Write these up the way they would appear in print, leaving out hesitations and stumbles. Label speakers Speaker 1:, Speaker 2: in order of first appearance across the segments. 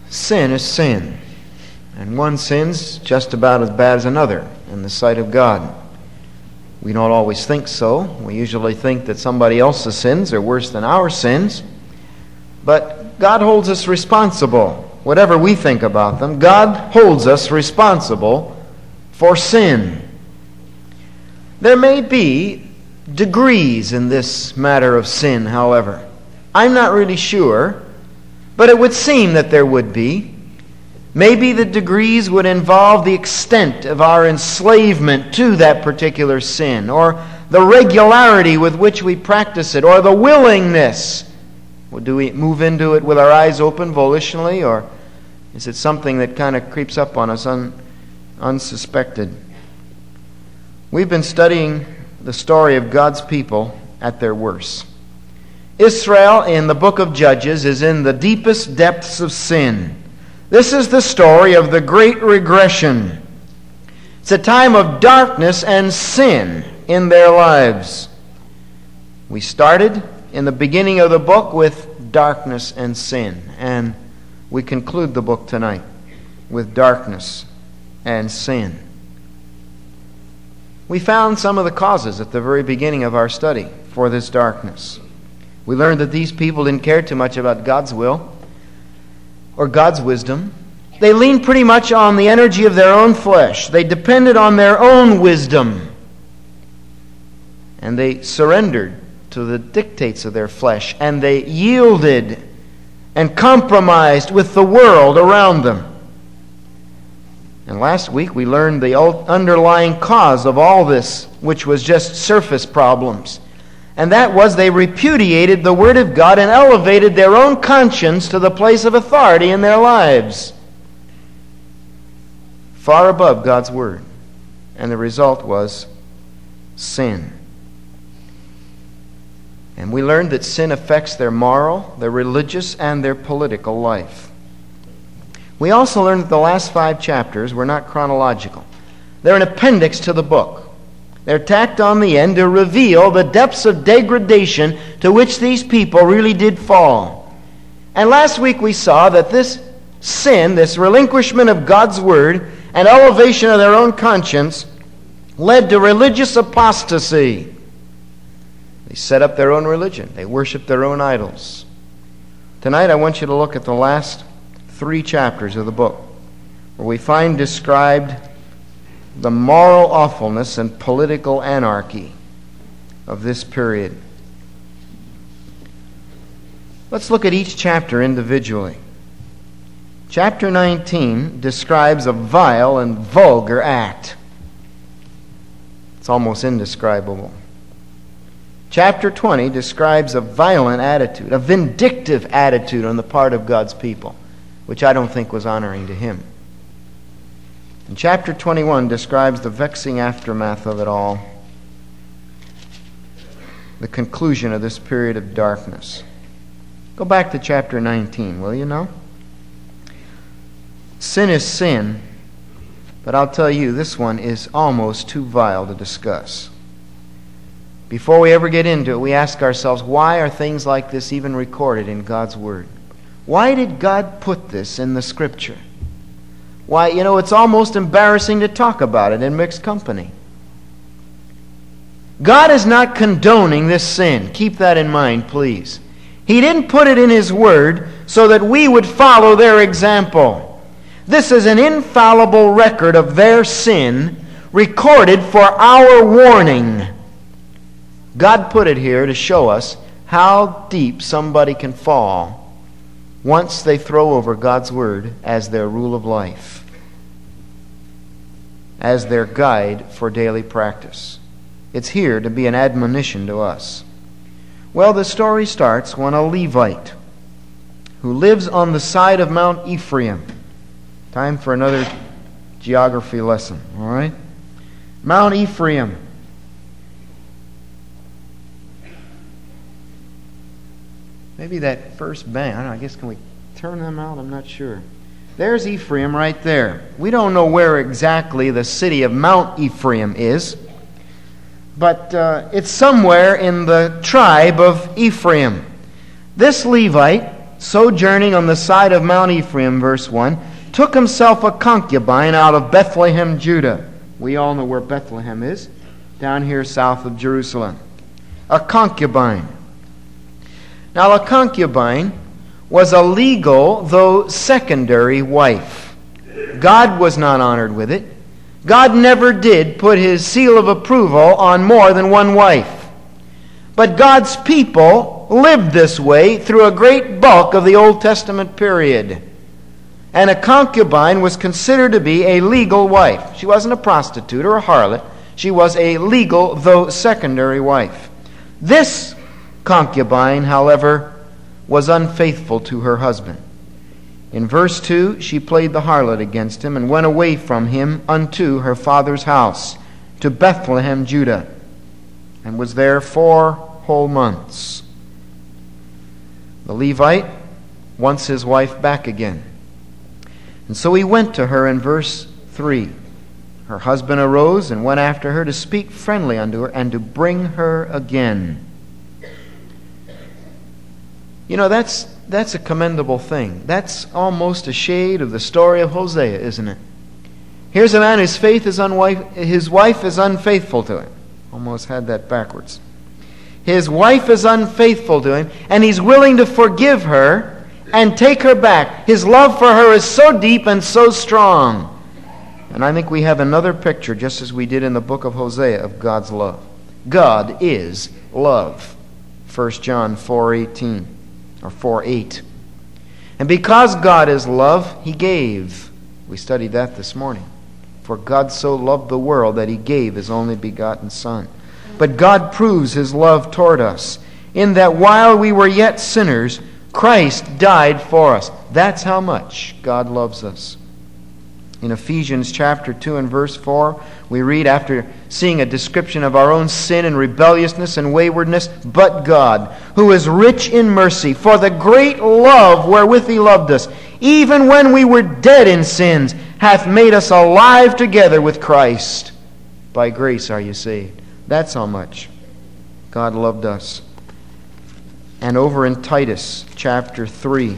Speaker 1: Sin is sin, and one sin's just about as bad as another in the sight of God. We don't always think so. We usually think that somebody else's sins are worse than our sins, but God holds us responsible. Whatever we think about them, God holds us responsible for sin. There may be degrees in this matter of sin, however. I'm not really sure, but it would seem that there would be. Maybe the degrees would involve the extent of our enslavement to that particular sin, or the regularity with which we practice it, or the willingness. Well, do we move into it with our eyes open volitionally, or is it something that kind of creeps up on us unsuspected? We've been studying the story of God's people at their worst. Israel in the book of Judges is in the deepest depths of sin. This is the story of the great regression. It's a time of darkness and sin in their lives. We started in the beginning of the book with darkness and sin, and we conclude the book tonight with darkness and sin. We found some of the causes at the very beginning of our study for this darkness. We learned that these people didn't care too much about God's will or God's wisdom. They leaned pretty much on the energy of their own flesh. They depended on their own wisdom. And they surrendered to the dictates of their flesh. And they yielded and compromised with the world around them. And last week we learned the underlying cause of all this, which was just surface problems. And that was they repudiated the Word of God and elevated their own conscience to the place of authority in their lives, far above God's Word. And the result was sin. And we learned that sin affects their moral, their religious, and their political life. We also learned that the last 5 chapters were not chronological. They're an appendix to the book. They're tacked on the end to reveal the depths of degradation to which these people really did fall. And last week we saw that this sin, this relinquishment of God's Word and elevation of their own conscience, led to religious apostasy. They set up their own religion. They worshiped their own idols. Tonight I want you to look at the last 3 chapters of the book, where we find described the moral awfulness and political anarchy of this period. Let's look at each chapter individually. Chapter 19 describes a vile and vulgar act. It's almost indescribable. Chapter 20 describes a violent attitude, a vindictive attitude on the part of God's people, which I don't think was honoring to Him. And chapter 21 describes the vexing aftermath of it all, the conclusion of this period of darkness. Go back to chapter 19, will you now? Sin is sin, but I'll tell you, this one is almost too vile to discuss. Before we ever get into it, we ask ourselves, why are things like this even recorded in God's Word? Why did God put this in the Scripture? Why, it's almost embarrassing to talk about it in mixed company. God is not condoning this sin. Keep that in mind, please. He didn't put it in His Word so that we would follow their example. This is an infallible record of their sin, recorded for our warning. God put it here to show us how deep somebody can fall once they throw over God's Word as their rule of life, as their guide for daily practice. It's here to be an admonition to us. Well, the story starts when a Levite who lives on the side of Mount Ephraim. Time for another geography lesson, all right? Mount Ephraim. Maybe that first band, I don't know, I guess can we turn them out? I'm not sure. There's Ephraim right there. We don't know where exactly the city of Mount Ephraim is, but it's somewhere in the tribe of Ephraim. This Levite sojourning on the side of Mount Ephraim, verse 1, took himself a concubine out of Bethlehem, Judah. We all know where Bethlehem is, down here south of Jerusalem. A concubine. Now, a concubine was a legal, though secondary, wife. God was not honored with it. God never did put His seal of approval on more than one wife. But God's people lived this way through a great bulk of the Old Testament period. And a concubine was considered to be a legal wife. She wasn't a prostitute or a harlot. She was a legal, though secondary, wife. This concubine, however, was unfaithful to her husband. In verse 2, she played the harlot against him and went away from him unto her father's house, to Bethlehem, Judah, and was there 4 whole months. The Levite wants his wife back again. And so he went to her in verse 3. Her husband arose and went after her to speak friendly unto her and to bring her again. You know, that's a commendable thing. That's almost a shade of the story of Hosea, isn't it? Here's a man whose his wife is unfaithful to him. Almost had that backwards. His wife is unfaithful to him, and he's willing to forgive her and take her back. His love for her is so deep and so strong. And I think we have another picture, just as we did in the book of Hosea, of God's love. God is love. 1 John 4:18. Or 4:8. And because God is love, He gave. We studied that this morning. For God so loved the world that He gave His only begotten Son. But God proves His love toward us in that while we were yet sinners, Christ died for us. That's how much God loves us. In Ephesians chapter 2 and verse 4, we read, after seeing a description of our own sin and rebelliousness and waywardness, but God, who is rich in mercy, for the great love wherewith He loved us, even when we were dead in sins, hath made us alive together with Christ. By grace are you saved. That's how much God loved us. And over in Titus chapter 3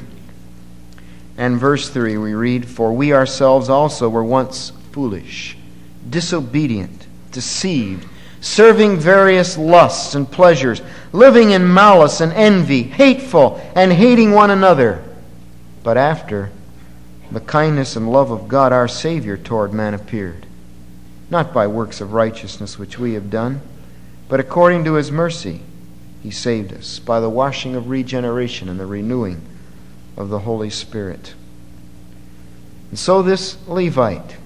Speaker 1: and verse 3 we read, for we ourselves also were once foolish, disobedient, deceived, serving various lusts and pleasures, living in malice and envy, hateful, and hating one another. But after the kindness and love of God our Savior toward man appeared, not by works of righteousness which we have done, but according to His mercy He saved us by the washing of regeneration and the renewing of the Holy Spirit. And so this Levite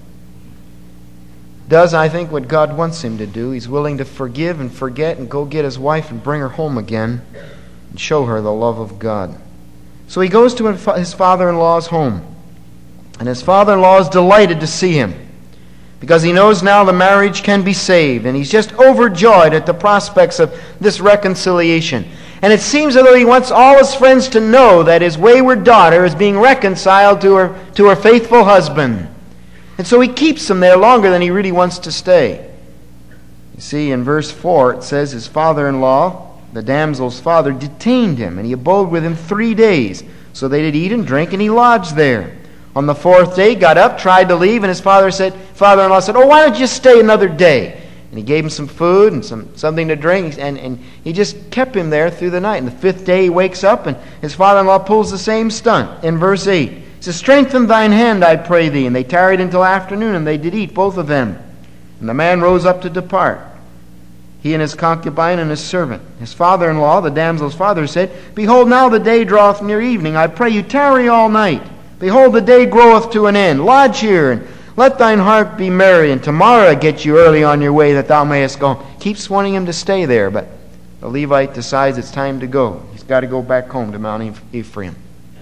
Speaker 1: does, I think, what God wants him to do. He's willing to forgive and forget and go get his wife and bring her home again and show her the love of God. So he goes to his father-in-law's home. And his father-in-law is delighted to see him because he knows now the marriage can be saved. And he's just overjoyed at the prospects of this reconciliation. And it seems as though he wants all his friends to know that his wayward daughter is being reconciled to her faithful husband. And so he keeps him there longer than he really wants to stay. You see, in verse 4 it says his father-in-law, the damsel's father, detained him, and he abode with him 3 days. So they did eat and drink, and he lodged there. On the 4th day, got up, tried to leave, and his father-in-law said, oh, why don't you stay another day? And he gave him some food and something to drink, and he just kept him there through the night. And the 5th day he wakes up, and his father-in-law pulls the same stunt. In verse 8, he says, strengthen thine hand, I pray thee. And they tarried until afternoon, and they did eat, both of them. And the man rose up to depart, he and his concubine and his servant. His father-in-law, the damsel's father, said, behold, now the day draweth near evening. I pray you, tarry all night. Behold, the day groweth to an end. Lodge here, and let thine heart be merry, and tomorrow I get you early on your way, that thou mayest go home. Keeps wanting him to stay there, but the Levite decides it's time to go. He's got to go back home to Mount Ephraim.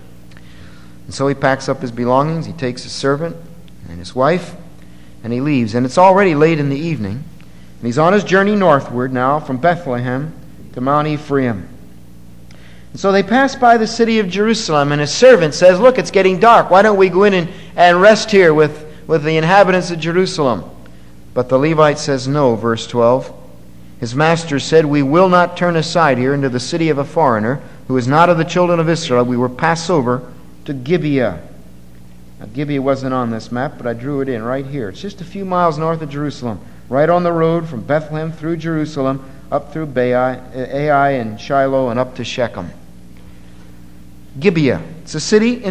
Speaker 1: And so he packs up his belongings, he takes his servant and his wife, and he leaves. And it's already late in the evening, and he's on his journey northward now from Bethlehem to Mount Ephraim. And so they pass by the city of Jerusalem, and his servant says, look, it's getting dark. Why don't we go in and rest here with the inhabitants of Jerusalem? But the Levite says no, verse 12. His master said, we will not turn aside here into the city of a foreigner, who is not of the children of Israel, we will pass over to Gibeah. Now, Gibeah wasn't on this map, but I drew it in right here. It's just a few miles north of Jerusalem, right on the road from Bethlehem through Jerusalem, up through Ai and Shiloh, and up to Shechem. Gibeah. It's a city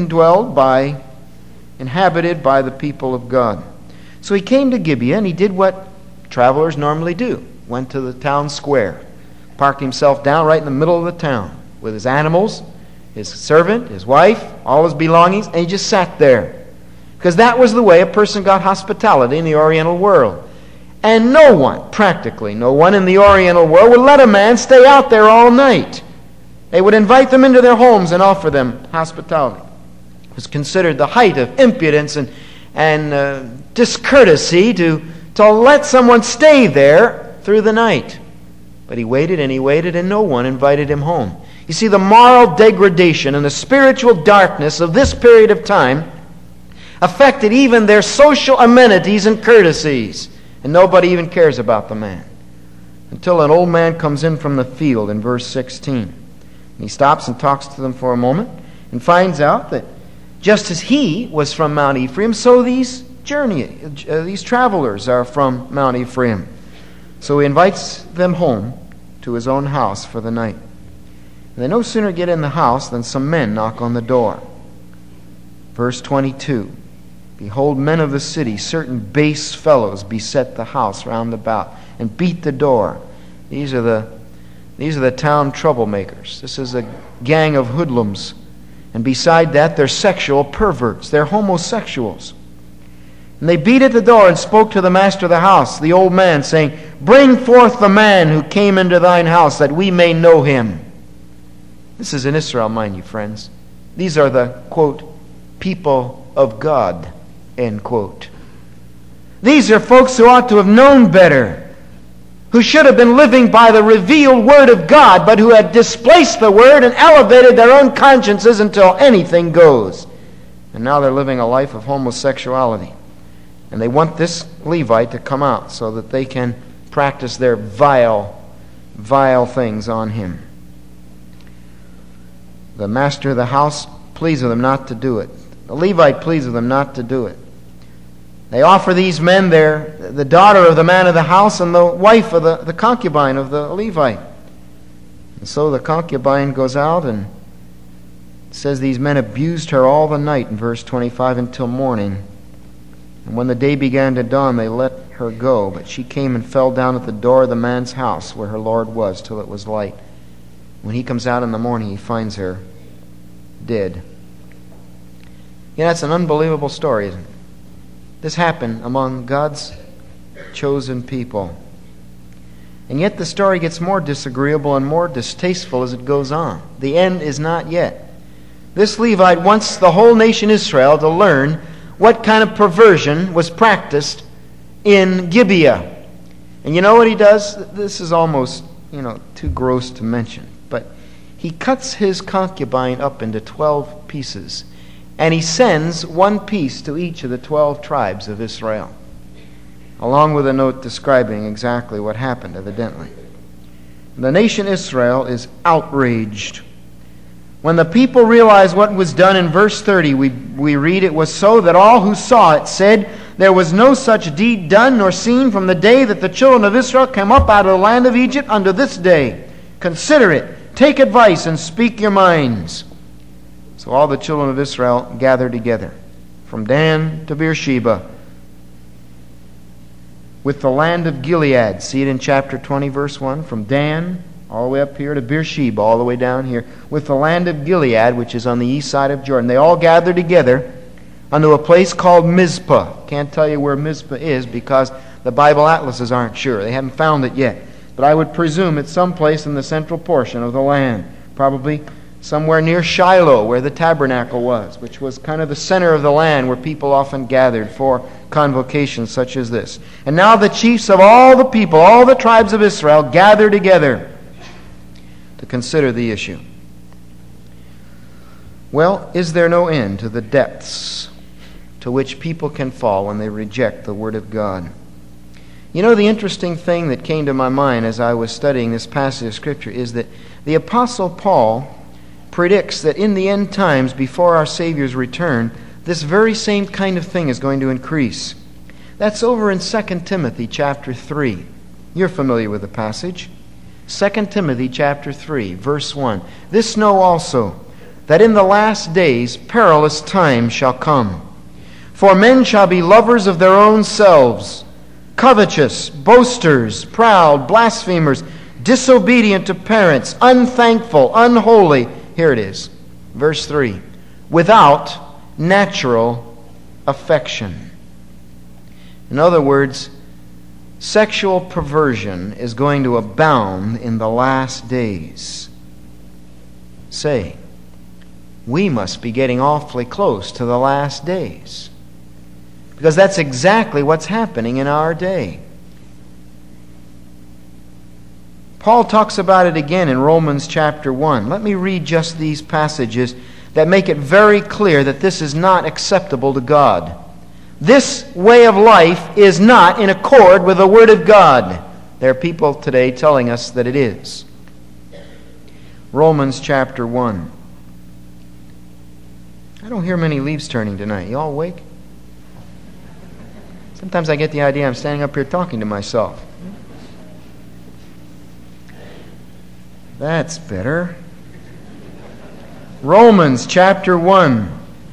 Speaker 1: inhabited by the people of God. So he came to Gibeah, and he did what travelers normally do. Went to the town square, parked himself down right in the middle of the town with his animals, his servant, his wife, all his belongings, and he just sat there. Because that was the way a person got hospitality in the Oriental world. And no one, practically no one in the Oriental world, would let a man stay out there all night. They would invite them into their homes and offer them hospitality. It was considered the height of impudence and discourtesy to let someone stay there through the night. But he waited, and no one invited him home. You see, the moral degradation and the spiritual darkness of this period of time affected even their social amenities and courtesies. And nobody even cares about the man. Until an old man comes in from the field in verse 16. And he stops and talks to them for a moment and finds out that just as he was from Mount Ephraim, so these travelers are from Mount Ephraim. So he invites them home to his own house for the night. And they no sooner get in the house than some men knock on the door. Verse 22. Behold, men of the city, certain base fellows, beset the house round about and beat the door. These are the town troublemakers. This is a gang of hoodlums. And beside that, they're sexual perverts. They're homosexuals. And they beat at the door and spoke to the master of the house, the old man, saying, Bring forth the man who came into thine house, that we may know him. This is in Israel, mind you, friends. These are the, quote, people of God, end quote. These are folks who ought to have known better, who should have been living by the revealed Word of God, but who had displaced the Word and elevated their own consciences until anything goes. And now they're living a life of homosexuality. And they want this Levite to come out so that they can practice their vile things on him. The master of the house pleads with them not to do it. The Levite pleads with them not to do it. They offer these men the daughter of the man of the house and the wife of the concubine of the Levite. And so the concubine goes out and says these men abused her all the night in verse 25 until morning. And when the day began to dawn, they let her go. But she came and fell down at the door of the man's house where her Lord was till it was light. When he comes out in the morning, he finds her dead. That's an unbelievable story, isn't it? This happened among God's chosen people. And yet the story gets more disagreeable and more distasteful as it goes on. The end is not yet. This Levite wants the whole nation Israel to learn what kind of perversion was practiced in Gibeah. And you know what he does? This is almost, too gross to mention. But he cuts his concubine up into 12 pieces. And he sends one piece to each of the 12 tribes of Israel, along with a note describing exactly what happened, evidently. The nation Israel is outraged. When the people realized what was done in verse 30, we read, It was so that all who saw it said, There was no such deed done nor seen from the day that the children of Israel came up out of the land of Egypt unto this day. Consider it, take advice, and speak your minds. So all the children of Israel gathered together, from Dan to Beersheba, with the land of Gilead. See it in chapter 20, verse 1. From Dan all the way up here to Beersheba, all the way down here, with the land of Gilead, which is on the east side of Jordan. They all gathered together unto a place called Mizpah. Can't tell you where Mizpah is because the Bible atlases aren't sure. They haven't found it yet. But I would presume it's someplace in the central portion of the land. Probably somewhere near Shiloh, where the tabernacle was, which was kind of the center of the land where people often gathered for convocations such as this. And now the chiefs of all the people, all the tribes of Israel, gather together to consider the issue. Well, is there no end to the depths to which people can fall when they reject the Word of God? The interesting thing that came to my mind as I was studying this passage of Scripture is that the Apostle Paul predicts that in the end times, before our Savior's return, this very same kind of thing is going to increase. That's over in 2 Timothy chapter 3. You're familiar with the passage. 2 Timothy chapter 3, verse 1. This know also, that in the last days perilous times shall come. For men shall be lovers of their own selves, covetous, boasters, proud, blasphemers, disobedient to parents, unthankful, unholy. Here it is, verse 3. Without natural affection. In other words, sexual perversion is going to abound in the last days. Say, we must be getting awfully close to the last days. Because that's exactly what's happening in our day. Paul talks about it again in Romans chapter 1. Let me read just these passages that make it very clear that this is not acceptable to God. This way of life is not in accord with the Word of God. There are people today telling us that it is. Romans chapter 1. I don't hear many leaves turning tonight. You all awake? Sometimes I get the idea I'm standing up here talking to myself. That's better. Romans chapter 1.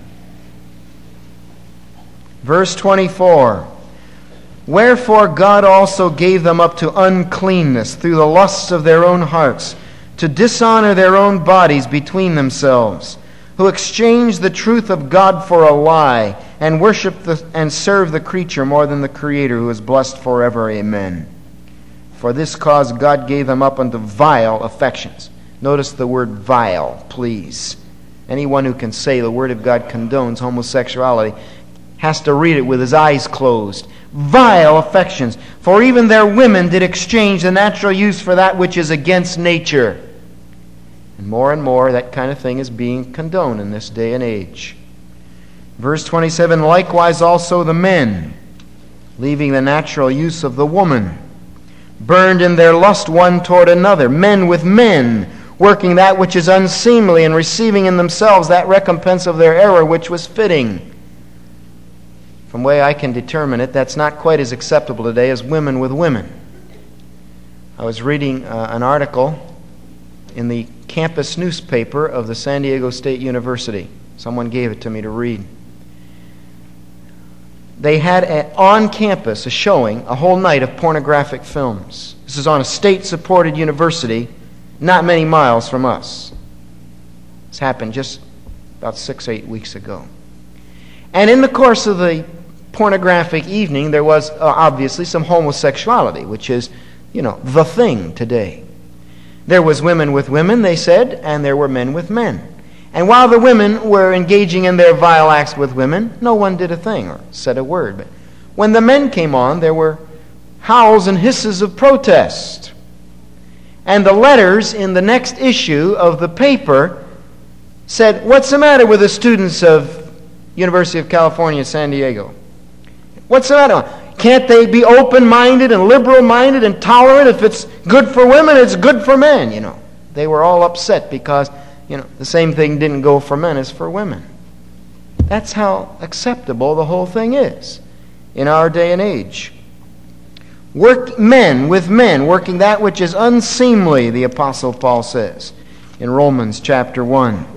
Speaker 1: Verse 24. Wherefore God also gave them up to uncleanness through the lusts of their own hearts, to dishonor their own bodies between themselves, who exchanged the truth of God for a lie, and worshiped and served the creature more than the Creator, who is blessed forever. Amen. For this cause God gave them up unto vile affections. Notice the word vile, please. Anyone who can say the Word of God condones homosexuality has to read it with his eyes closed. Vile affections. For even their women did exchange the natural use for that which is against nature. And more, that kind of thing is being condoned in this day and age. Verse 27, likewise also the men, leaving the natural use of the woman, burned in their lust one toward another, men with men, working that which is unseemly, and receiving in themselves that recompense of their error which was fitting. From the way I can determine it, that's not quite as acceptable today as women with women. I was reading an article in the campus newspaper of the San Diego State University. Someone gave it to me to read. They had on campus a showing, a whole night of pornographic films. This is on a state-supported university, not many miles from us. This happened just about 6 or 8 weeks ago. And in the course of the pornographic evening, there was obviously some homosexuality, which is, the thing today. There was women with women, they said, and there were men with men. And while the women were engaging in their vile acts with women, no one did a thing or said a word. But when the men came on, there were howls and hisses of protest. And the letters in the next issue of the paper said, what's the matter with the students of University of California, San Diego? What's the matter? Can't they be open-minded and liberal-minded and tolerant? If it's good for women, it's good for men, They were all upset because, the same thing didn't go for men as for women. That's how acceptable the whole thing is in our day and age. Men with men, working that which is unseemly, the Apostle Paul says in Romans chapter 1.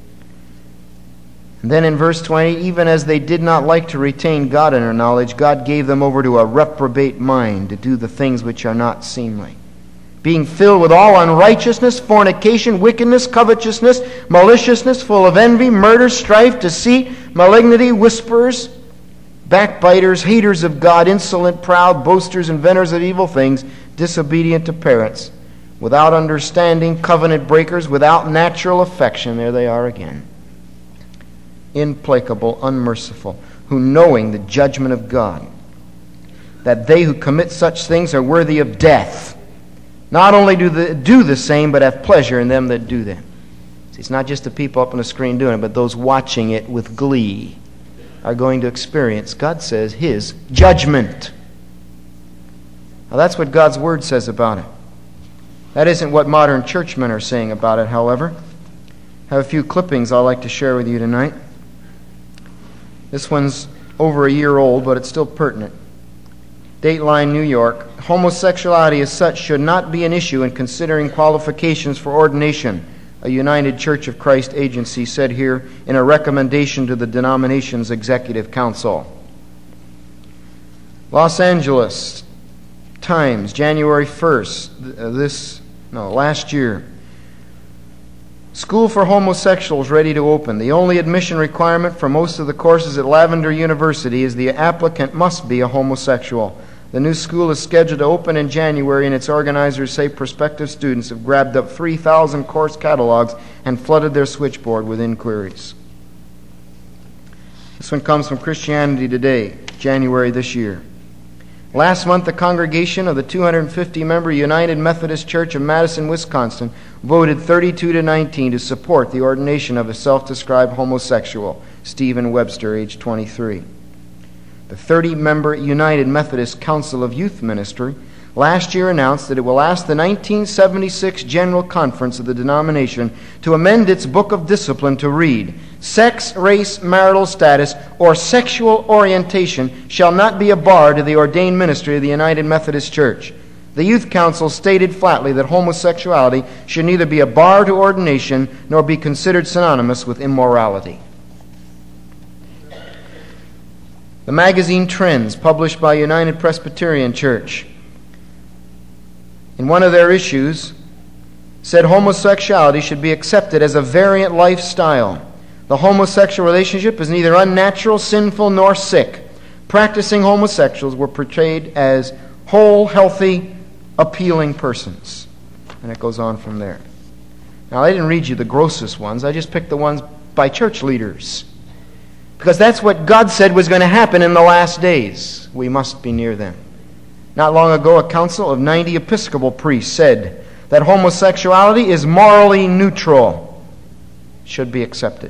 Speaker 1: And then in verse 20, even as they did not like to retain God in their knowledge, God gave them over to a reprobate mind to do the things which are not seemly, being filled with all unrighteousness, fornication, wickedness, covetousness, maliciousness, full of envy, murder, strife, deceit, malignity, whisperers, backbiters, haters of God, insolent, proud, boasters, inventors of evil things, disobedient to parents, without understanding, covenant breakers, without natural affection. There they are again. Implacable, unmerciful, who knowing the judgment of God, that they who commit such things are worthy of death, not only do the same, but have pleasure in them that do them. See, it's not just the people up on the screen doing it, but those watching it with glee are going to experience, God says, His judgment. Now that's what God's Word says about it. That isn't what modern churchmen are saying about it, however. I have a few clippings I'd like to share with you tonight. This one's over a year old, but it's still pertinent. Dateline, New York. Homosexuality as such should not be an issue in considering qualifications for ordination, a United Church of Christ agency said here in a recommendation to the denomination's executive council. Los Angeles Times, January 1st, last year. School for homosexuals ready to open. The only admission requirement for most of the courses at Lavender University is the applicant must be a homosexual. The new school is scheduled to open in January, and its organizers say prospective students have grabbed up 3,000 course catalogs and flooded their switchboard with inquiries. This one comes from Christianity Today, January this year. Last month, the congregation of the 250-member United Methodist Church of Madison, Wisconsin, voted 32-19 to support the ordination of a self-described homosexual, Stephen Webster, age 23. The 30-member United Methodist Council of Youth Ministry last year announced that it will ask the 1976 General Conference of the denomination to amend its Book of Discipline to read, "Sex, race, marital status, or sexual orientation shall not be a bar to the ordained ministry of the United Methodist Church." The Youth Council stated flatly that homosexuality should neither be a bar to ordination nor be considered synonymous with immorality. The magazine Trends, published by United Presbyterian Church, in one of their issues, said homosexuality should be accepted as a variant lifestyle. The homosexual relationship is neither unnatural, sinful, nor sick. Practicing homosexuals were portrayed as whole, healthy, appealing persons. And it goes on from there. Now, I didn't read you the grossest ones. I just picked the ones by church leaders. Because that's what God said was going to happen in the last days. We must be near them. Not long ago, a council of 90 Episcopal priests said that homosexuality is morally neutral, should be accepted.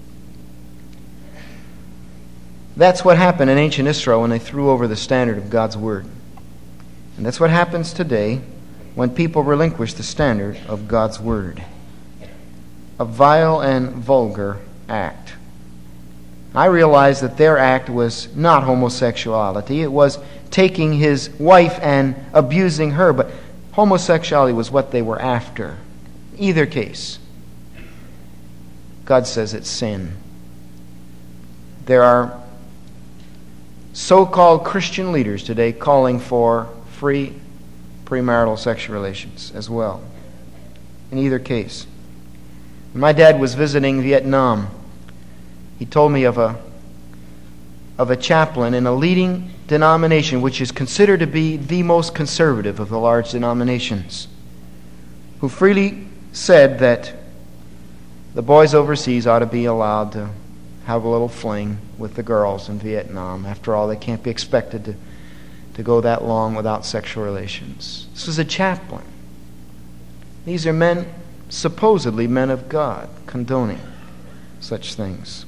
Speaker 1: That's what happened in ancient Israel when they threw over the standard of God's Word. And that's what happens today when people relinquish the standard of God's Word. A vile and vulgar act. I realized that their act was not homosexuality. It was taking his wife and abusing her. But homosexuality was what they were after. Either case, God says it's sin. There are so-called Christian leaders today calling for free premarital sexual relations as well. In either case. When my dad was visiting Vietnam, he told me of a chaplain in a leading denomination which is considered to be the most conservative of the large denominations, who freely said that the boys overseas ought to be allowed to have a little fling with the girls in Vietnam. After all, they can't be expected to go that long without sexual relations. This was a chaplain. These are men, supposedly men of God, condoning such things.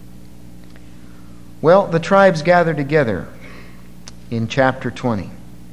Speaker 1: Well, the tribes gather together in chapter 20.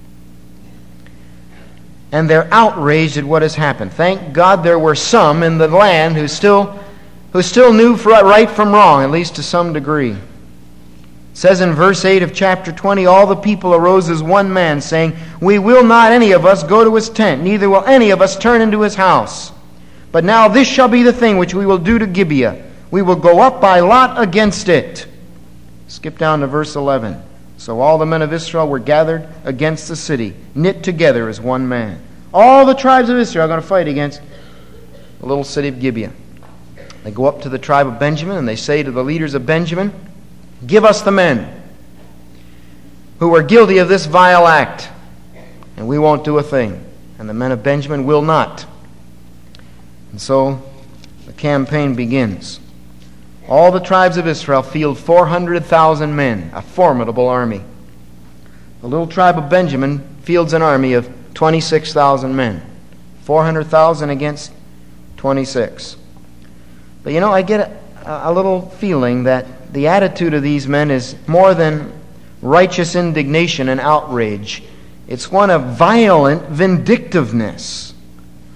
Speaker 1: And they're outraged at what has happened. Thank God there were some in the land who still knew right from wrong, at least to some degree. It says in verse 8 of chapter 20, all the people arose as one man, saying, "We will not any of us go to his tent, neither will any of us turn into his house. But now this shall be the thing which we will do to Gibeah. We will go up by lot against it." Skip down to verse 11. So all the men of Israel were gathered against the city, knit together as one man. All the tribes of Israel are going to fight against the little city of Gibeah. They go up to the tribe of Benjamin and they say to the leaders of Benjamin, "Give us the men who are guilty of this vile act, and we won't do a thing." And the men of Benjamin will not. And so the campaign begins. All the tribes of Israel field 400,000 men, a formidable army. The little tribe of Benjamin fields an army of 26,000 men. 400,000 against 26. But you know, I get a little feeling that the attitude of these men is more than righteous indignation and outrage. It's one of violent vindictiveness.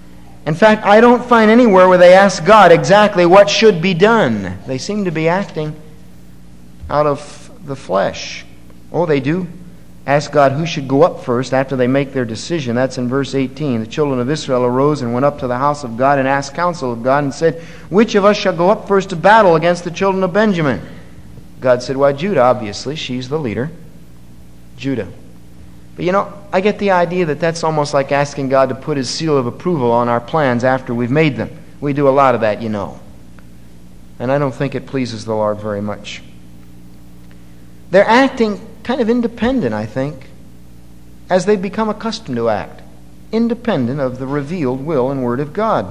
Speaker 1: In fact, I don't find anywhere where they ask God exactly what should be done. They seem to be acting out of the flesh. Oh, they do ask God who should go up first after they make their decision. That's in verse 18. The children of Israel arose and went up to the house of God and asked counsel of God and said, "Which of us shall go up first to battle against the children of Benjamin?" God said, "Why, Judah, obviously. She's the leader. Judah." But I get the idea that that's almost like asking God to put His seal of approval on our plans after we've made them. We do a lot of that, And I don't think it pleases the Lord very much. They're acting kind of independent, I think, as they've become accustomed to act, independent of the revealed will and word of God.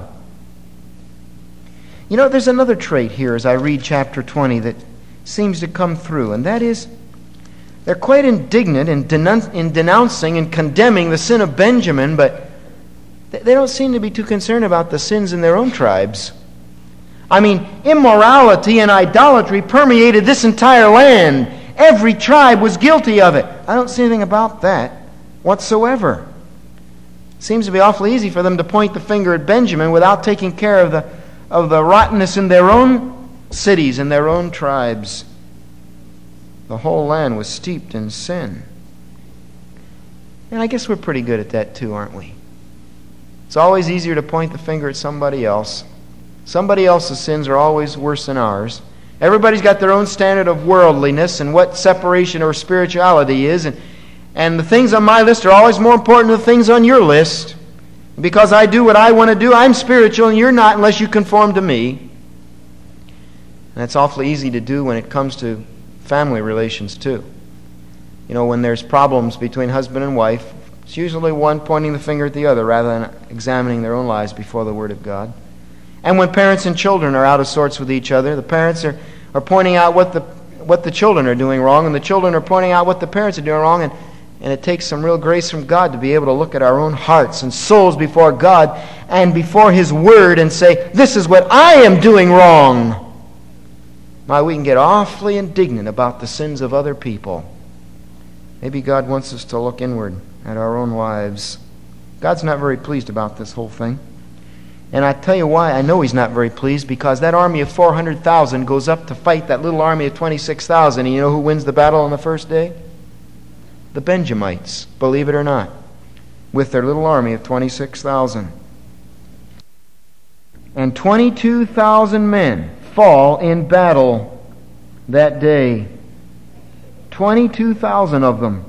Speaker 1: There's another trait here as I read chapter 20 that seems to come through, and that is they're quite indignant in denouncing and condemning the sin of Benjamin, but they don't seem to be too concerned about the sins in their own tribes. Immorality and idolatry permeated this entire land. Every tribe was guilty of it. I don't see anything about that whatsoever. It seems to be awfully easy for them to point the finger at Benjamin without taking care of the rottenness in their own cities and their own tribes. The whole land was steeped in sin. And I guess we're pretty good at that too, aren't we? It's always easier to point the finger at somebody else. Somebody else's sins are always worse than ours. Everybody's got their own standard of worldliness and what separation or spirituality is. And the things on my list are always more important than the things on your list. Because I do what I want to do, I'm spiritual and you're not unless you conform to me. And that's awfully easy to do when it comes to family relations too. When there's problems between husband and wife, it's usually one pointing the finger at the other rather than examining their own lives before the Word of God. And when parents and children are out of sorts with each other, the parents are pointing out what the children are doing wrong, and the children are pointing out what the parents are doing wrong, and it takes some real grace from God to be able to look at our own hearts and souls before God and before His Word and say, "This is what I am doing wrong." We can get awfully indignant about the sins of other people. Maybe God wants us to look inward at our own lives. God's not very pleased about this whole thing. And I tell you why I know He's not very pleased, because that army of 400,000 goes up to fight that little army of 26,000. And you know who wins the battle on the first day? The Benjamites, believe it or not, with their little army of 26,000. And 22,000 men fall in battle that day. 22,000 of them.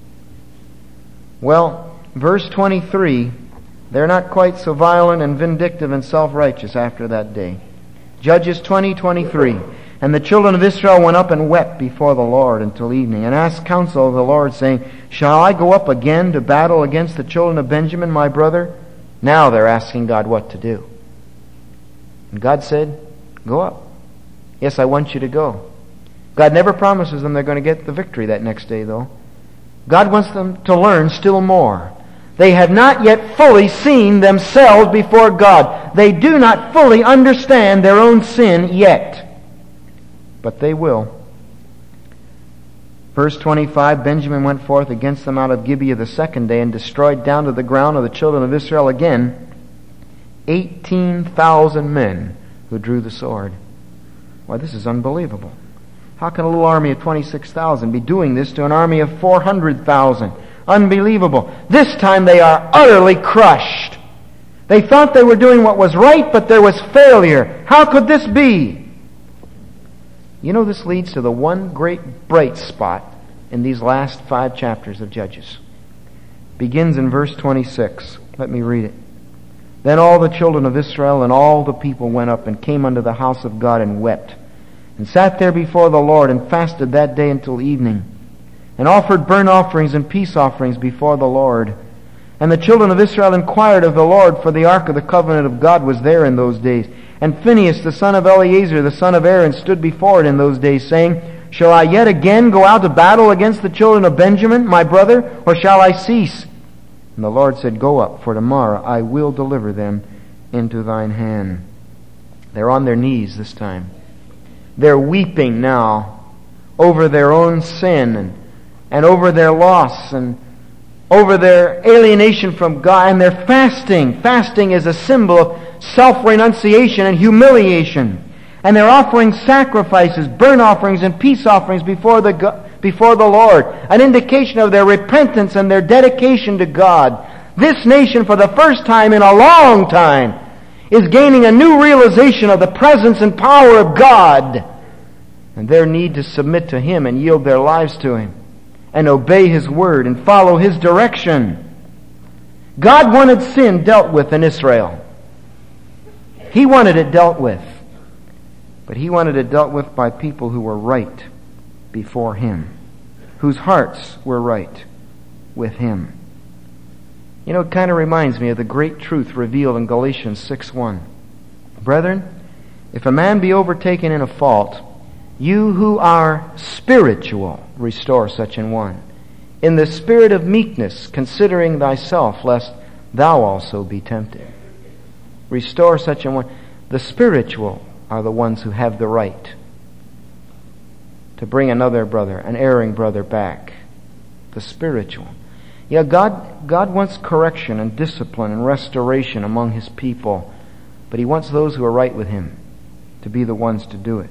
Speaker 1: Well, verse 23, they're not quite so violent and vindictive and self-righteous after that day. Judges 20:23. And the children of Israel went up and wept before the Lord until evening, and asked counsel of the Lord, saying, "Shall I go up again to battle against the children of Benjamin, my brother?" Now they're asking God what to do. And God said, "Go up. Yes, I want you to go." God never promises them they're going to get the victory that next day, though. God wants them to learn still more. They have not yet fully seen themselves before God. They do not fully understand their own sin yet. But they will. Verse 25, Benjamin went forth against them out of Gibeah the second day and destroyed down to the ground of the children of Israel again 18,000 men who drew the sword. Why, this is unbelievable. How can a little army of 26,000 be doing this to an army of 400,000? Unbelievable. This time they are utterly crushed. They thought they were doing what was right, but there was failure. How could this be? This leads to the one great bright spot in these last 5 chapters of Judges. Begins in verse 26. Let me read it. Then all the children of Israel and all the people went up and came unto the house of God and wept, and sat there before the Lord, and fasted that day until evening, and offered burnt offerings and peace offerings before the Lord. And the children of Israel inquired of the Lord, for the ark of the covenant of God was there in those days. And Phinehas, the son of Eleazar, the son of Aaron, stood before it in those days, saying, Shall I yet again go out to battle against the children of Benjamin, my brother, or shall I cease? And the Lord said, Go up, for tomorrow I will deliver them into thine hand. They're on their knees this time. They're weeping now over their own sin and over their loss. And over their alienation from God, and they're fasting. Fasting is a symbol of self-renunciation and humiliation. And they're offering sacrifices, burnt offerings, and peace offerings before the Lord, an indication of their repentance and their dedication to God. This nation, for the first time in a long time, is gaining a new realization of the presence and power of God and their need to submit to Him and yield their lives to Him and obey His word and follow His direction. God wanted sin dealt with in Israel. He wanted it dealt with. But He wanted it dealt with by people who were right before Him, whose hearts were right with Him. You know, it kind of reminds me of the great truth revealed in Galatians 6:1. Brethren, if a man be overtaken in a fault, you who are spiritual, restore such an one, in the spirit of meekness, considering thyself, lest thou also be tempted. Restore such an one. The spiritual are the ones who have the right to bring another brother, an erring brother, back. The spiritual. Yeah, God wants correction and discipline and restoration among His people, but He wants those who are right with Him to be the ones to do it.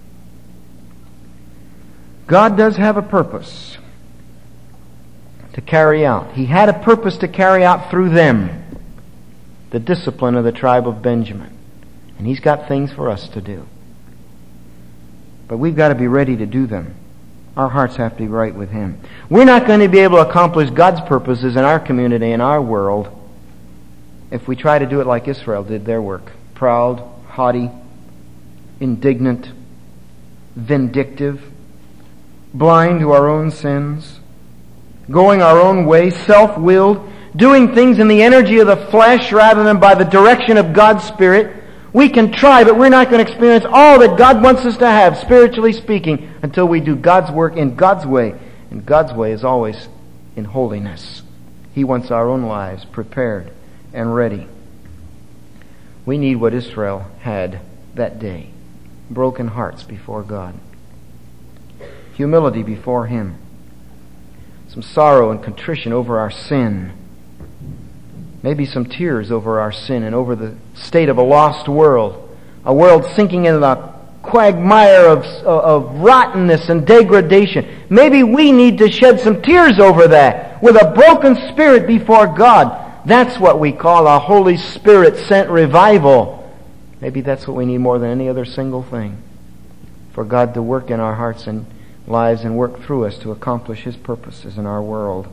Speaker 1: God does have a purpose to carry out. He had a purpose to carry out through them, the discipline of the tribe of Benjamin. And He's got things for us to do. But we've got to be ready to do them. Our hearts have to be right with Him. We're not going to be able to accomplish God's purposes in our community, in our world, if we try to do it like Israel did their work. Proud, haughty, indignant, vindictive, blind to our own sins, going our own way, self-willed, doing things in the energy of the flesh rather than by the direction of God's Spirit. We can try, but we're not going to experience all that God wants us to have, spiritually speaking, until we do God's work in God's way. And God's way is always in holiness. He wants our own lives prepared and ready. We need what Israel had that day. Broken hearts before God. Humility before Him. Some sorrow and contrition over our sin. Maybe some tears over our sin and over the state of a lost world. A world sinking into the quagmire of rottenness and degradation. Maybe we need to shed some tears over that with a broken spirit before God. That's what we call a Holy Spirit-sent revival. Maybe that's what we need more than any other single thing. For God to work in our hearts and lives and work through us to accomplish His purposes in our world.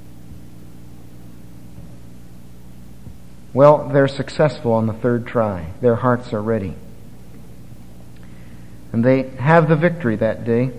Speaker 1: Well, they're successful on the third try. Their hearts are ready. And they have the victory that day.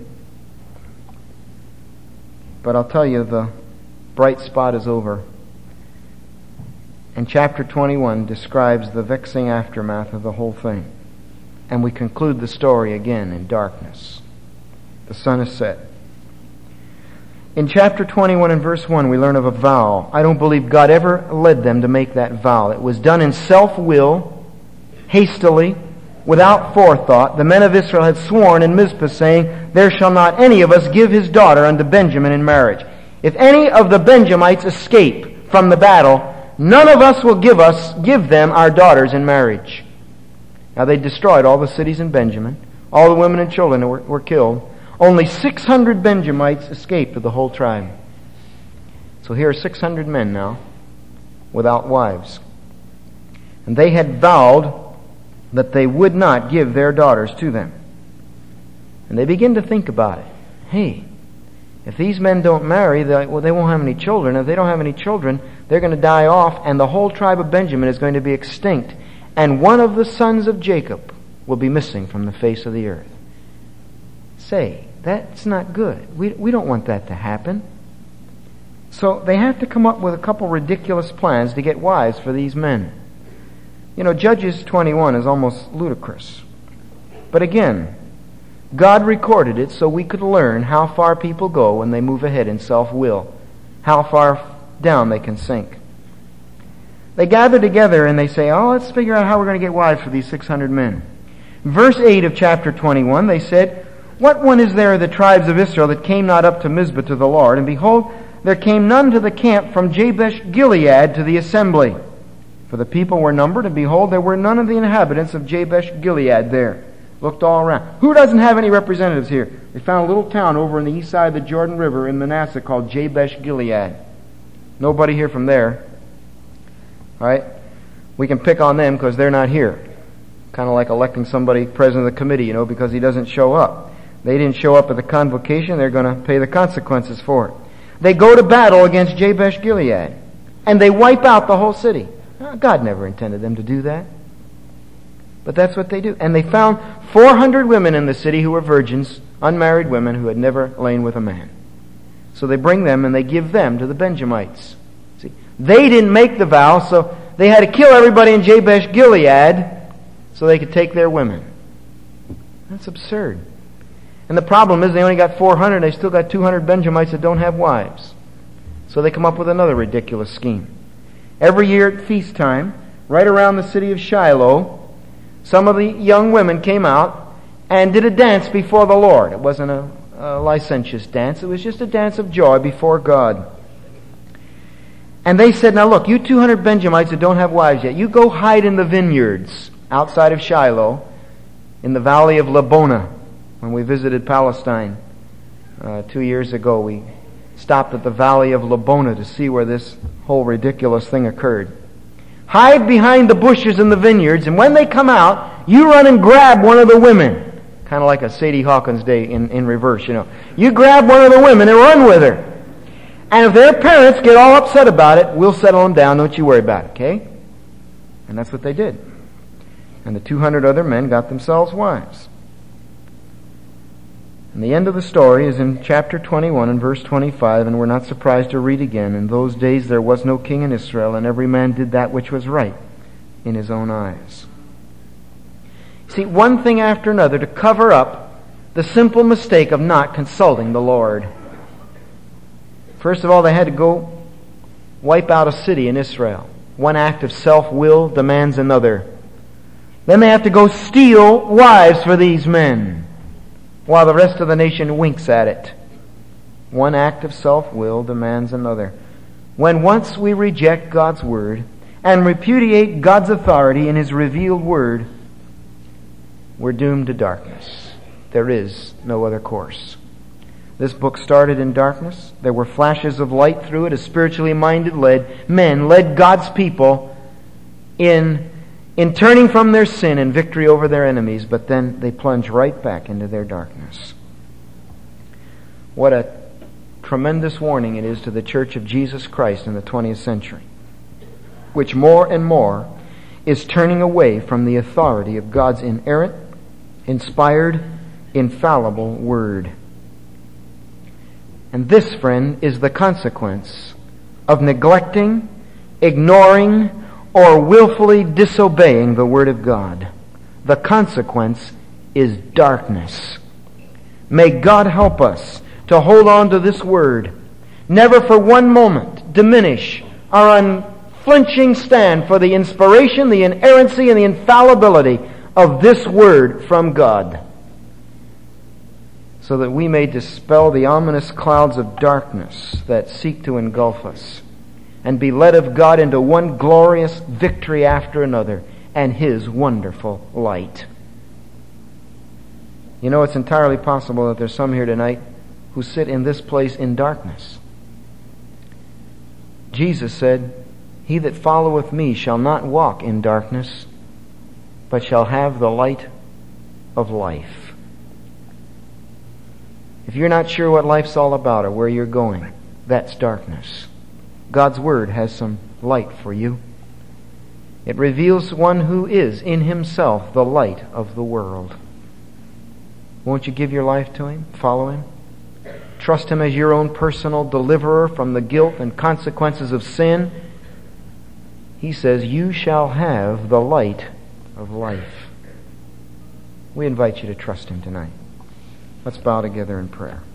Speaker 1: But I'll tell you, the bright spot is over. And chapter 21 describes the vexing aftermath of the whole thing. And we conclude the story again in darkness. The sun is set. In chapter 21 and verse 1, we learn of a vow. I don't believe God ever led them to make that vow. It was done in self-will, hastily, without forethought. The men of Israel had sworn in Mizpah, saying, there shall not any of us give his daughter unto Benjamin in marriage. If any of the Benjamites escape from the battle, none of us will give them our daughters in marriage. Now they destroyed all the cities in Benjamin. All the women and children were killed. Only 600 Benjamites escaped of the whole tribe. So here are 600 men now, without wives. And they had vowed that they would not give their daughters to them. And they begin to think about it. Hey, if these men don't marry, they won't have any children. If they don't have any children, they're going to die off, and the whole tribe of Benjamin is going to be extinct. And one of the sons of Jacob will be missing from the face of the earth. Say, that's not good. We don't want that to happen. So they have to come up with a couple ridiculous plans to get wives for these men. You know, Judges 21 is almost ludicrous. But again, God recorded it so we could learn how far people go when they move ahead in self-will. How far down they can sink. They gather together and they say, let's figure out how we're going to get wives for these 600 men. Verse 8 of chapter 21, they said, what one is there of the tribes of Israel that came not up to Mizpah to the Lord? And behold, there came none to the camp from Jabesh Gilead to the assembly. For the people were numbered, and behold, there were none of the inhabitants of Jabesh Gilead there. Looked all around. Who doesn't have any representatives here? They found a little town over on the east side of the Jordan River in Manasseh called Jabesh Gilead. Nobody here from there. All right? We can pick on them because they're not here. Kind of like electing somebody president of the committee, because he doesn't show up. They didn't show up at the convocation. They're going to pay the consequences for it. They go to battle against Jabesh Gilead, and they wipe out the whole city. God never intended them to do that. But that's what they do. And they found 400 women in the city who were virgins, unmarried women who had never lain with a man. So they bring them and they give them to the Benjamites. See, they didn't make the vow, so they had to kill everybody in Jabesh Gilead so they could take their women. That's absurd. And the problem is they only got 400, they still got 200 Benjamites that don't have wives. So they come up with another ridiculous scheme. Every year at feast time, right around the city of Shiloh, some of the young women came out and did a dance before the Lord. It wasn't a licentious dance. It was just a dance of joy before God. And they said, now look, you 200 Benjamites that don't have wives yet, you go hide in the vineyards outside of Shiloh in the valley of Lebonah. When we visited Palestine 2 years ago, we stopped at the valley of Lebonah to see where this whole ridiculous thing occurred. Hide behind the bushes in the vineyards, and when they come out, you run and grab one of the women. Kind of like a Sadie Hawkins day in reverse, You grab one of the women and run with her. And if their parents get all upset about it, we'll settle them down. Don't you worry about it, okay? And that's what they did. And the 200 other men got themselves wives. And the end of the story is in chapter 21 and verse 25, and we're not surprised to read again. In those days there was no king in Israel, and every man did that which was right in his own eyes. See, one thing after another to cover up the simple mistake of not consulting the Lord. First of all, they had to go wipe out a city in Israel. One act of self-will demands another. Then they have to go steal wives for these men, while the rest of the nation winks at it. One act of self-will demands another. When once we reject God's Word and repudiate God's authority in His revealed Word, we're doomed to darkness. There is no other course. This book started in darkness. There were flashes of light through it as spiritually minded men led God's people in turning from their sin and victory over their enemies, but then they plunge right back into their darkness. What a tremendous warning it is to the Church of Jesus Christ in the 20th century, which more and more is turning away from the authority of God's inerrant, inspired, infallible Word. And this, friend, is the consequence of neglecting, ignoring, or willfully disobeying the Word of God. The consequence is darkness. May God help us to hold on to this Word. Never for one moment diminish our unflinching stand for the inspiration, the inerrancy, and the infallibility of this Word from God, so that we may dispel the ominous clouds of darkness that seek to engulf us, and be led of God into one glorious victory after another and His wonderful light. It's entirely possible that there's some here tonight who sit in this place in darkness. Jesus said, "He that followeth me shall not walk in darkness, but shall have the light of life." If you're not sure what life's all about or where you're going, that's darkness. God's Word has some light for you. It reveals one who is in Himself the light of the world. Won't you give your life to Him? Follow Him? Trust Him as your own personal deliverer from the guilt and consequences of sin. He says, "You shall have the light of life." We invite you to trust Him tonight. Let's bow together in prayer.